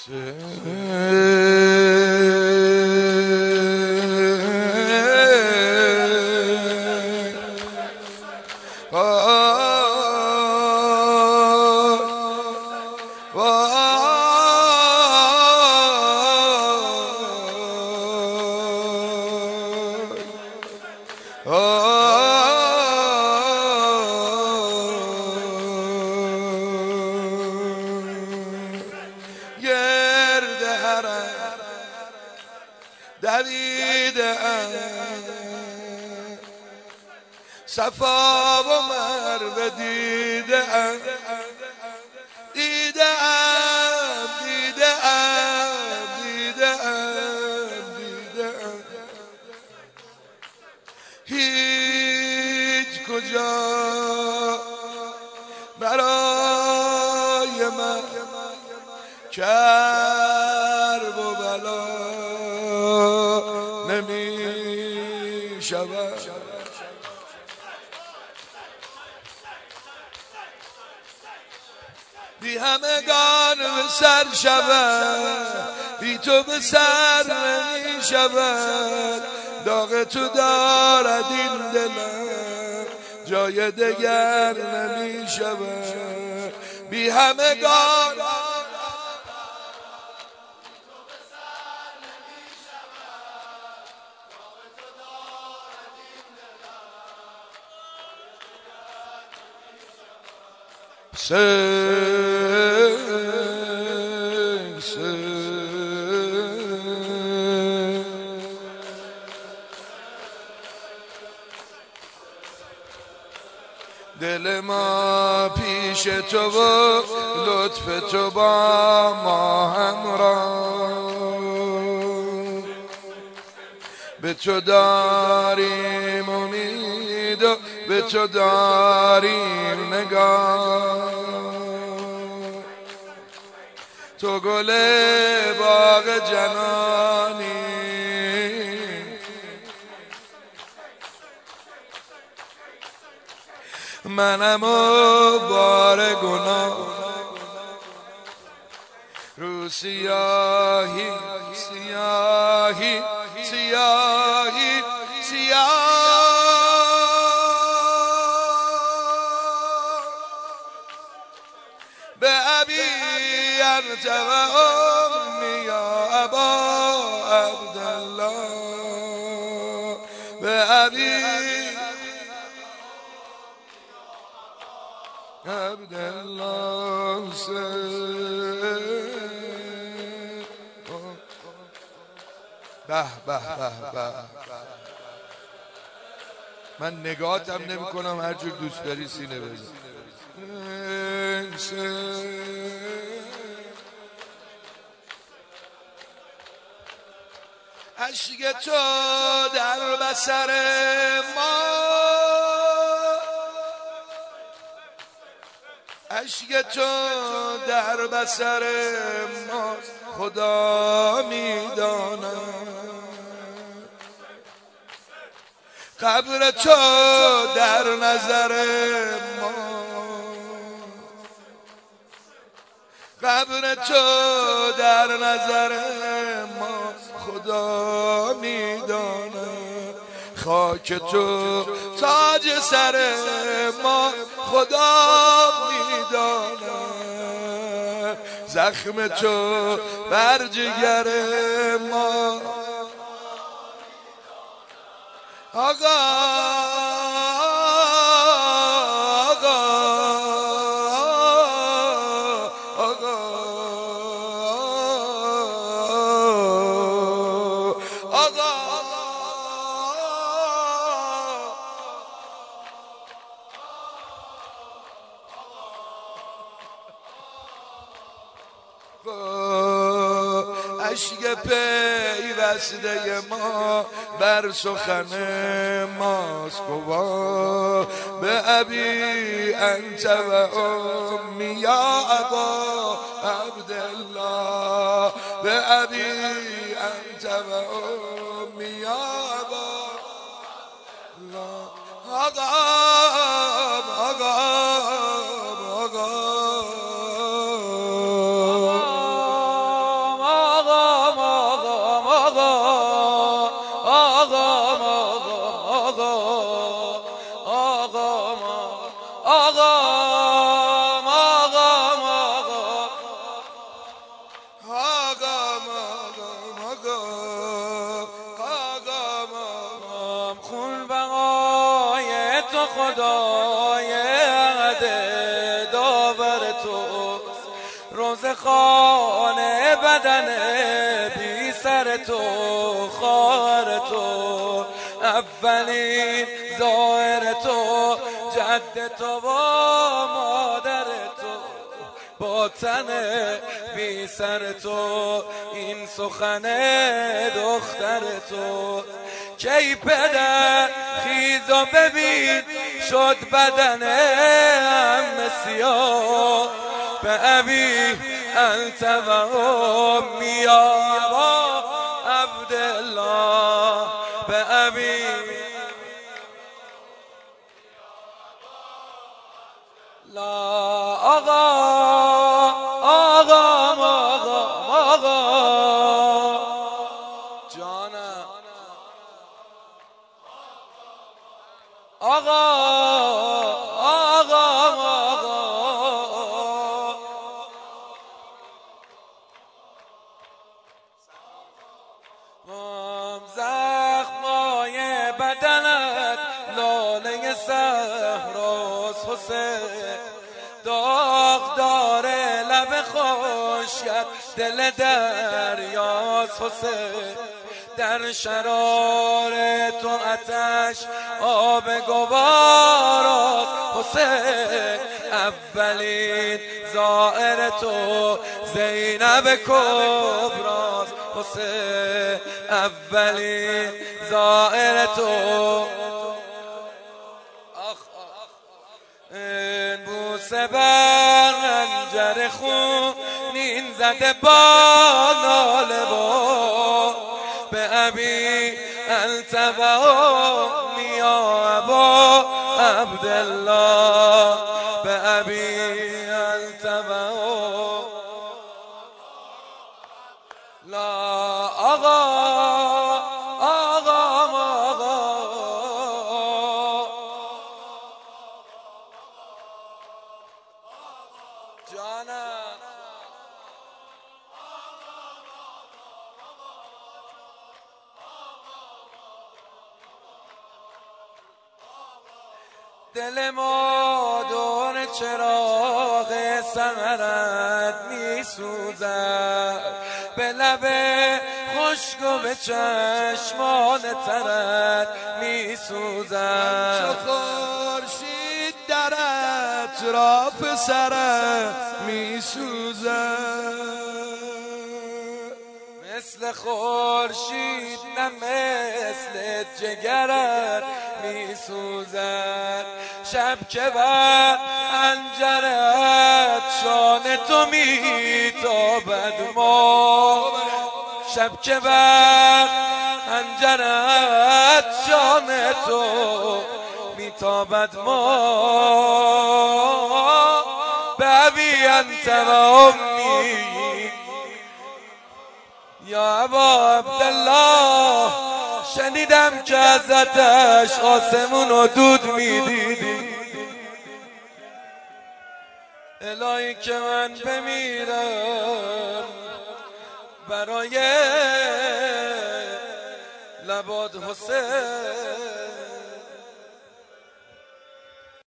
گرد حرم دویدم، صفا و مروه دیدم، دیدم دیدم دیدم دیدم، هیچ کجا برای من کرب و بلا نمی شود. بی همگان به سر شود، بی تو به سر نمی شود. داغ تو دارد این دلم، جای دگر نمی شود. بی همگان دل ما پیش تو و لطف تو با ما همراه، به تو داریم امید و به تو داریم نگاه. تو گل باغ جنانی، منم و بار گناه. رو سیاهی سیاهی سیاهی سیاه، به ابی انت و امی یا ابا عبدالله، به ابی عبدالله به به به به. من نگاهتم نمی کنم، هر جور دوست داری سینه بزن. عشق تو در بصر ما، عشق تو در بصر ما خدا میداند. قبر تو در نظر ما، قبر تو در نظر ما خدا میداند. خاک تو تاج سر ما خدا میداند. زخم تو بر جگر ما آقا اشک پیوسته ما بر سخن ماست گواه. به ابی انت و امی یا ابا عبدالله، به ابی انت و امی یا ابا آقا آقا آقا خدای عهد داور تو، روز خانه بدن بی سر تو، خواهر تو، اولین ظاهر تو، جد تو و مادر تو، با تن بی سر تو، این سخن دختر تو. کی پدر خیز و ببین شد بدن عمه سیاه، به ابی انت و امی یا ابا عبدالله، به ابی لا آقا جانم زخمای بدنت لاله صحراست حسین، داغ داره لب خشکت دل دریاست حسین، در شرار تو آتش آب گواراست حسین، اولین زائر تو زینب کبراست حسین، اولین زائر تو. این بوسه بر خنجر خونین زده با ناله با، به ابی انت و امی یا ابا عبدالله، به ابی انت و لا آقا جانم دل ما دور چراغ ثمرت می سوزد، به لب خشک و به چشمان ترت می سوزد، چو خورشید در اطراف سرت می سوزد، مثل خورشید نه مثل جگرت می سوزد، شب که بر حنجرت شانه تو می تابد ما، شب که بر حنجرت شانه تو می تابد ما، به ابی انت و امی یا ابا عبدالله. شنیدم که ازتش آسمون و دود میدیدی، الهی که من بمیرم برای لبات حسین.